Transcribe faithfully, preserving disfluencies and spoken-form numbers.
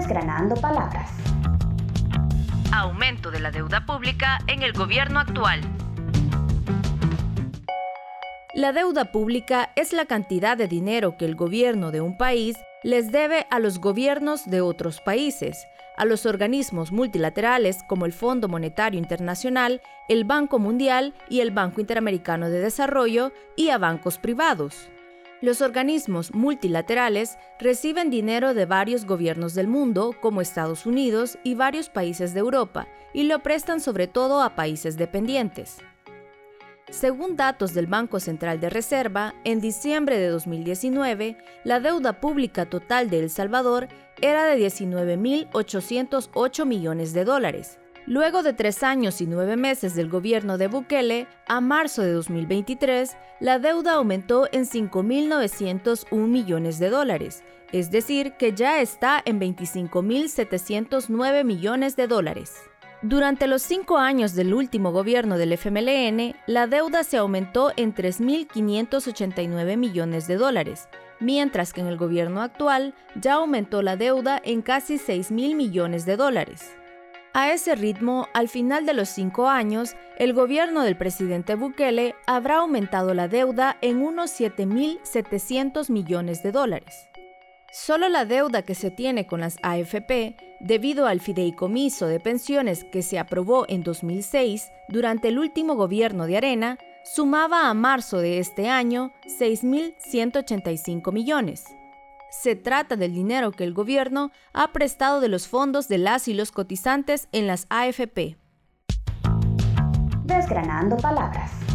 Desgranando palabras. Aumento de la deuda pública en el gobierno actual. La deuda pública es la cantidad de dinero que el gobierno de un país les debe a los gobiernos de otros países, a los organismos multilaterales como el Fondo Monetario Internacional, el Banco Mundial y el Banco Interamericano de Desarrollo, y a bancos privados. Los organismos multilaterales reciben dinero de varios gobiernos del mundo, como Estados Unidos y varios países de Europa, y lo prestan sobre todo a países dependientes. Según datos del Banco Central de Reserva, en diciembre de dos mil diecinueve, la deuda pública total de El Salvador era de diecinueve mil ochocientos ocho millones de dólares. Luego de tres años y nueve meses del gobierno de Bukele, a marzo de dos mil veintitrés, la deuda aumentó en cinco mil novecientos un millones de dólares, es decir, que ya está en veinticinco mil setecientos nueve millones de dólares. Durante los cinco años del último gobierno del F M L N, la deuda se aumentó en tres mil quinientos ochenta y nueve millones de dólares, mientras que en el gobierno actual ya aumentó la deuda en casi seis mil millones de dólares. A ese ritmo, al final de los cinco años, el gobierno del presidente Bukele habrá aumentado la deuda en unos siete mil setecientos millones de dólares. Solo la deuda que se tiene con las A F P, debido al fideicomiso de pensiones que se aprobó en dos mil seis durante el último gobierno de Arena, sumaba a marzo de este año seis mil ciento ochenta y cinco millones. Se trata del dinero que el gobierno ha prestado de los fondos de las y los cotizantes en las A F P. Desgranando palabras.